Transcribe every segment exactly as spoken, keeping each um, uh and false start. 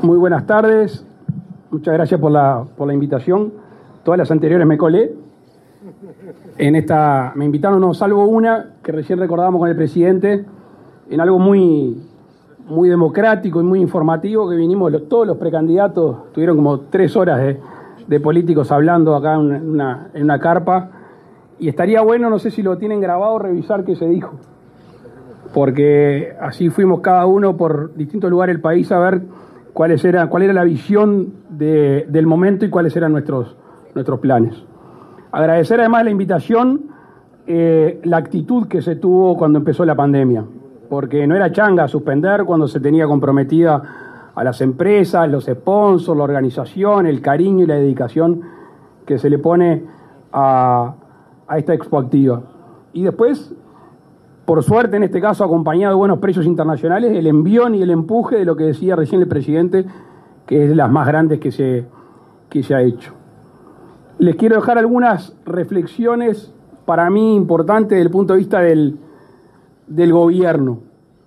Muy buenas tardes. Muchas gracias por la, por la invitación. Todas las anteriores me colé. En esta me invitaron, no, salvo una que recién recordábamos con el presidente, en algo muy, muy democrático y muy informativo, que vinimos los, todos los precandidatos, tuvieron como tres horas de, de políticos hablando acá en una, en una carpa, y estaría bueno, no sé si lo tienen grabado, revisar qué se dijo, porque así fuimos cada uno por distintos lugares del país a ver cuáles era, cuál era la visión de, del momento y cuáles eran nuestros, nuestros planes. Agradecer además la invitación, eh, la actitud que se tuvo cuando empezó la pandemia, porque no era changa suspender cuando se tenía comprometida a las empresas, los sponsors, la organización, el cariño y la dedicación que se le pone a, a esta Expo Activa. Y después, por suerte en este caso acompañado de buenos precios internacionales, el envión y el empuje de lo que decía recién el presidente, que es de las más grandes que se, que se ha hecho. Les quiero dejar algunas reflexiones para mí importantes desde el punto de vista del, del gobierno.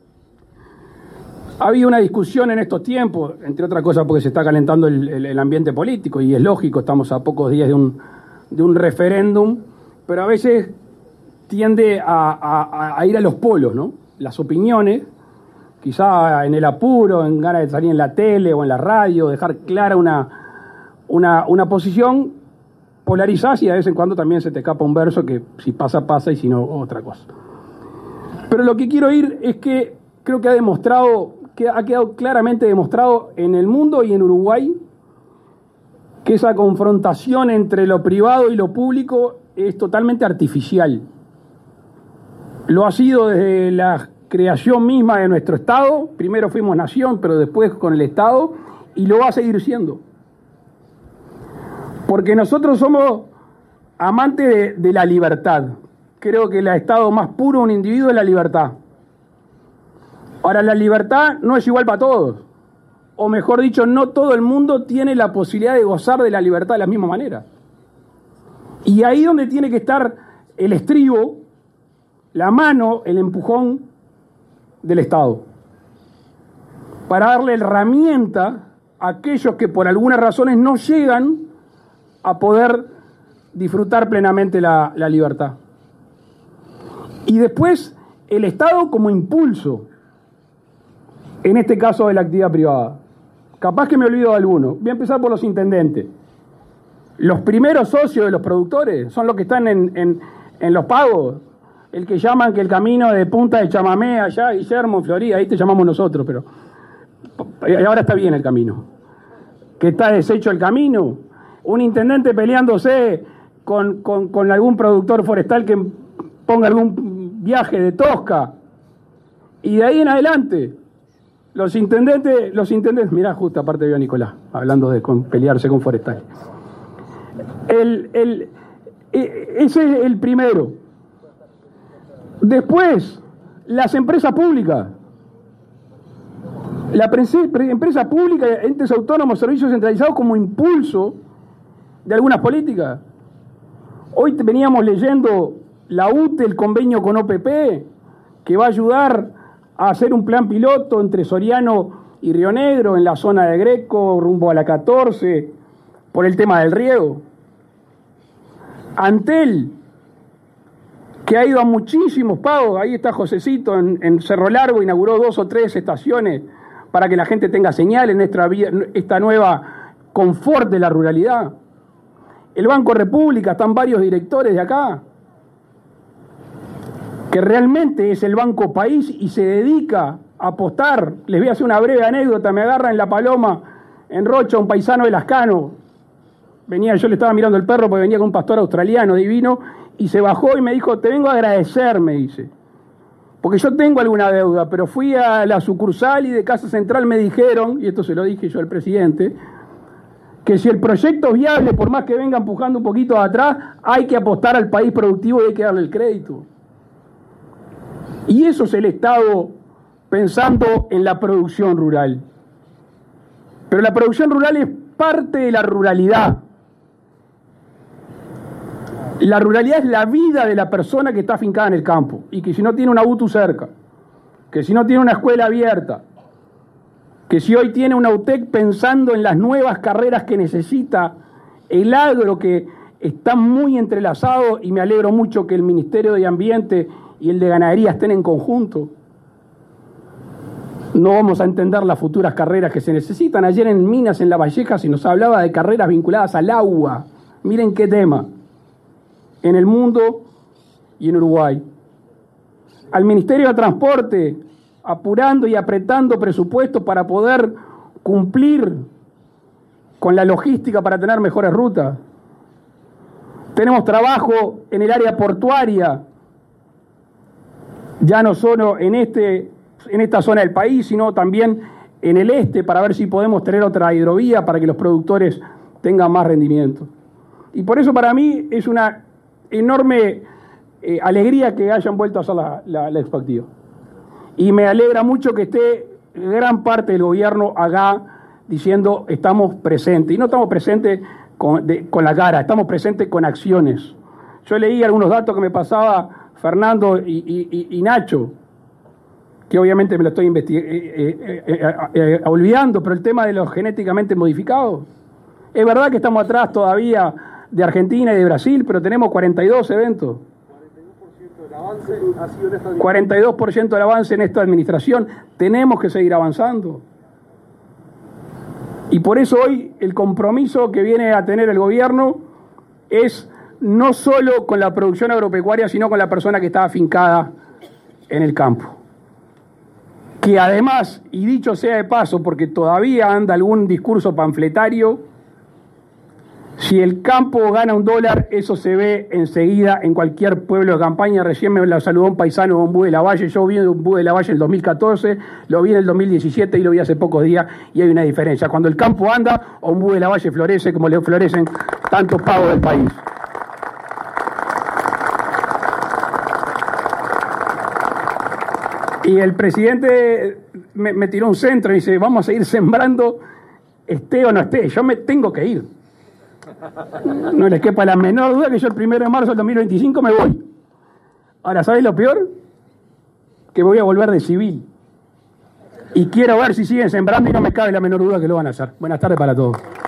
Ha habido una discusión en estos tiempos, entre otras cosas porque se está calentando el, el, el ambiente político, y es lógico, estamos a pocos días de un, de un referéndum, pero a veces tiende a, a, a ir a los polos, ¿no? Las opiniones, quizá en el apuro, en ganas de salir en la tele o en la radio, dejar clara una, una, una posición, polarizás, y de vez en cuando también se te escapa un verso que si pasa, pasa, y si no, otra cosa. Pero lo que quiero ir es que creo que ha demostrado, que ha quedado claramente demostrado en el mundo y en Uruguay, que esa confrontación entre lo privado y lo público es totalmente artificial. Lo ha sido desde la creación misma de nuestro Estado, primero fuimos nación, pero después con el Estado, y lo va a seguir siendo. Porque nosotros somos amantes de, de la libertad. Creo que el estado más puro de un individuo es la libertad. Ahora, la libertad no es igual para todos. O mejor dicho, no todo el mundo tiene la posibilidad de gozar de la libertad de la misma manera. Y ahí donde tiene que estar el estribo, la mano, el empujón del Estado. Para darle herramienta a aquellos que por algunas razones no llegan a poder disfrutar plenamente la, la libertad. Y después, el Estado como impulso, en este caso de la actividad privada. Capaz que me olvido de alguno. Voy a empezar por los intendentes. Los primeros socios de los productores son los que están en, en, en los pagos. El que llaman que el camino de Punta de Chamamé, allá, Guillermo, Florida, ahí te llamamos nosotros, pero ahora está bien el camino. Que está deshecho el camino. Un intendente peleándose con, con, con algún productor forestal que ponga algún viaje de tosca. Y de ahí en adelante, los intendentes, los intendentes, mirá, justo aparte veo a Nicolás, hablando de con, pelearse con forestal. El, el, ese es el primero. Después, las empresas públicas. La empresa pública, entes autónomos, servicios centralizados como impulso de algunas políticas. Hoy veníamos leyendo la U T E, el convenio con O P P, que va a ayudar a hacer un plan piloto entre Soriano y Río Negro, en la zona de Greco, rumbo a la catorce, por el tema del riego. Antel, que ha ido a muchísimos pagos, ahí está Josecito, en, en Cerro Largo, inauguró dos o tres estaciones para que la gente tenga señal en esta, esta nueva confort de la ruralidad. El Banco República, están varios directores de acá, que realmente es el Banco País y se dedica a apostar. Les voy a hacer una breve anécdota. Me agarra en La Paloma, en Rocha, un paisano de Lascano. Venía, yo le estaba mirando el perro porque venía con un pastor australiano divino, y se bajó y me dijo, te vengo a agradecer, me dice. Porque yo tengo alguna deuda, pero fui a la sucursal y de Casa Central me dijeron, y esto se lo dije yo al presidente, que si el proyecto es viable, por más que venga empujando un poquito atrás, hay que apostar al país productivo y hay que darle el crédito. Y eso es el Estado pensando en la producción rural. Pero la producción rural es parte de la ruralidad. La ruralidad es la vida de la persona que está afincada en el campo y que si no tiene una U T U cerca, que si no tiene una escuela abierta, que si hoy tiene una U T E C pensando en las nuevas carreras que necesita el agro, que está muy entrelazado, y me alegro mucho que el Ministerio de Ambiente y el de Ganadería estén en conjunto, no vamos a entender las futuras carreras que se necesitan. Ayer en Minas, en La Valleja, se nos hablaba de carreras vinculadas al agua. Miren qué tema. En el mundo y en Uruguay. Al Ministerio de Transporte, apurando y apretando presupuestos para poder cumplir con la logística para tener mejores rutas. Tenemos trabajo en el área portuaria, ya no solo en, este, en esta zona del país, sino también en el este, para ver si podemos tener otra hidrovía para que los productores tengan más rendimiento. Y por eso para mí es una enorme eh, alegría que hayan vuelto a hacer la, la, la Expo Activa. Y me alegra mucho que esté gran parte del gobierno acá diciendo estamos presentes. Y no estamos presentes con, de, con la cara, estamos presentes con acciones. Yo leí algunos datos que me pasaba Fernando y, y, y, y Nacho, que obviamente me lo estoy eh, eh, eh, eh, olvidando, pero el tema de los genéticamente modificados. Es verdad que estamos atrás todavía de Argentina y de Brasil, pero tenemos cuarenta y dos eventos. cuarenta y dos por ciento del avance en esta administración. Tenemos que seguir avanzando. Y por eso hoy el compromiso que viene a tener el gobierno es no solo con la producción agropecuaria, sino con la persona que está afincada en el campo. Que además, y dicho sea de paso, porque todavía anda algún discurso panfletario, si el campo gana un dólar, eso se ve enseguida en cualquier pueblo de campaña. Recién me lo saludó un paisano de Ombú de la Valle. Yo vi Ombú de la Valle en el dos mil catorce, lo vi en el dos mil diecisiete y lo vi hace pocos días, y hay una diferencia. Cuando el campo anda, Ombú de la Valle florece como le florecen tantos pagos del país. Y el presidente me, me tiró un centro y dice, vamos a seguir sembrando, esté o no esté. Yo me tengo que ir. No les quepa la menor duda que yo el primero de marzo del dos mil veinticinco me voy. Ahora, ¿sabéis lo peor? Que voy a volver de civil. Y quiero ver si siguen sembrando y no me cabe la menor duda que lo van a hacer. Buenas tardes para todos.